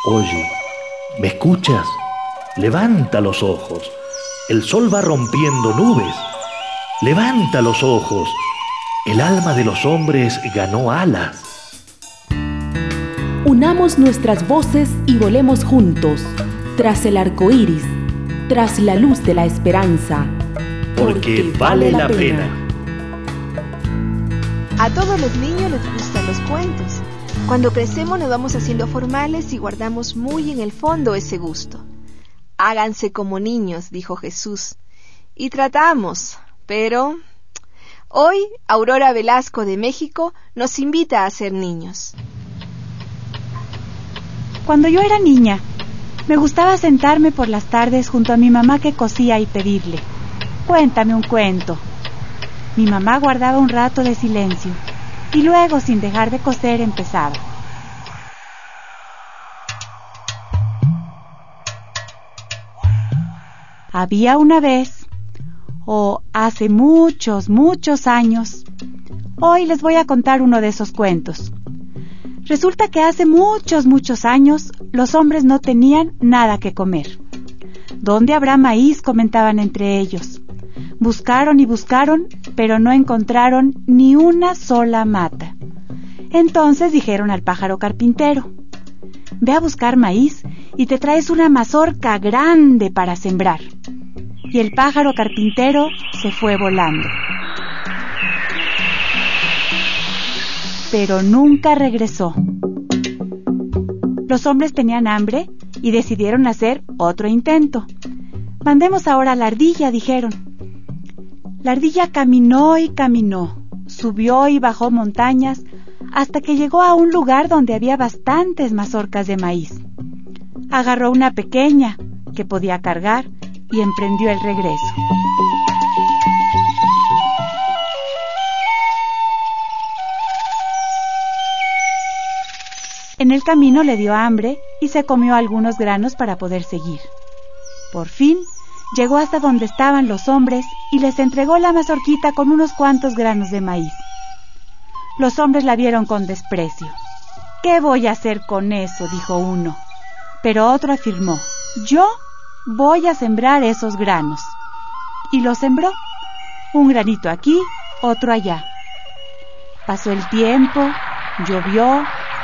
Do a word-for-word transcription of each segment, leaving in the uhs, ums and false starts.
Oye, ¿me escuchas? Levanta los ojos. El sol va rompiendo nubes. Levanta los ojos. El alma de los hombres ganó alas. Unamos nuestras voces y volemos juntos, tras el arco iris, tras la luz de la esperanza. Porque, porque vale la pena. A todos los niños les gustan los cuentos. Cuando crecemos nos vamos haciendo formales y guardamos muy en el fondo ese gusto. Háganse como niños, dijo Jesús. Y tratamos, pero hoy Aurora Velasco de México nos invita a ser niños. Cuando yo era niña, me gustaba sentarme por las tardes junto a mi mamá que cosía y pedirle: cuéntame un cuento. Mi mamá guardaba un rato de silencio y luego, sin dejar de coser, empezaba. Había una vez, o hace muchos, muchos años. Hoy les voy a contar uno de esos cuentos. Resulta que hace muchos, muchos años los hombres no tenían nada que comer. ¿Dónde habrá maíz?, comentaban entre ellos. Buscaron y buscaron, pero no encontraron ni una sola mata. Entonces dijeron al pájaro carpintero: ve a buscar maíz y te traes una mazorca grande para sembrar. Y el pájaro carpintero se fue volando. Pero nunca regresó. Los hombres tenían hambre y decidieron hacer otro intento. Mandemos ahora a la ardilla, dijeron. La ardilla caminó y caminó, subió y bajó montañas, hasta que llegó a un lugar donde había bastantes mazorcas de maíz. Agarró una pequeña que podía cargar y emprendió el regreso. En el camino le dio hambre y se comió algunos granos para poder seguir. Por fin llegó hasta donde estaban los hombres y les entregó la mazorquita con unos cuantos granos de maíz. Los hombres la vieron con desprecio. ¿Qué voy a hacer con eso?, dijo uno. Pero otro afirmó: yo voy a sembrar esos granos. Y lo sembró, un granito aquí, otro allá. Pasó el tiempo, llovió,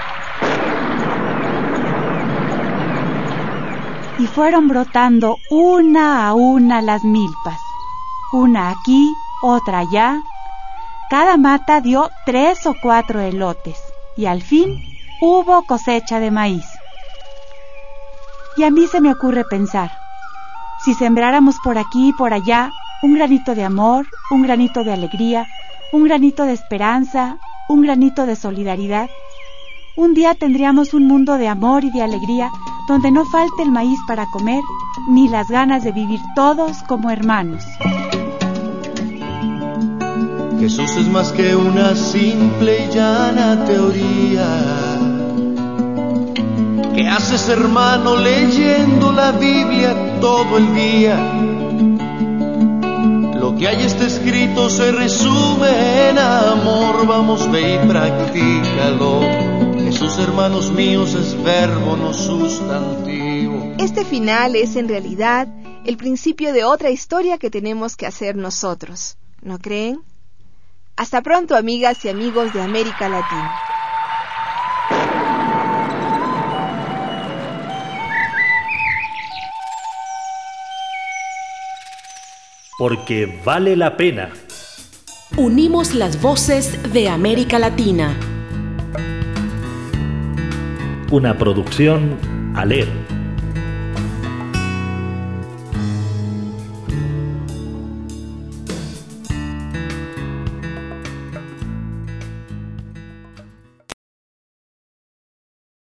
y fueron brotando una a una las milpas, una aquí, otra allá. Cada mata dio tres o cuatro elotes, y al fin hubo cosecha de maíz. Y a mí se me ocurre pensar, si sembráramos por aquí y por allá un granito de amor, un granito de alegría, un granito de esperanza, un granito de solidaridad, un día tendríamos un mundo de amor y de alegría donde no falte el maíz para comer, ni las ganas de vivir todos como hermanos. Jesús es más que una simple y llana teoría. ¿Qué haces, hermano, leyendo la Biblia todo el día? Lo que ahí está escrito se resume en amor. Vamos, ve y practícalo. Jesús, hermanos míos, es verbo, no sustantivo. Este final es en realidad el principio de otra historia que tenemos que hacer nosotros, ¿no creen? Hasta pronto, amigas y amigos de América Latina. Porque vale la pena. Unimos las voces de América Latina. Una producción Aler.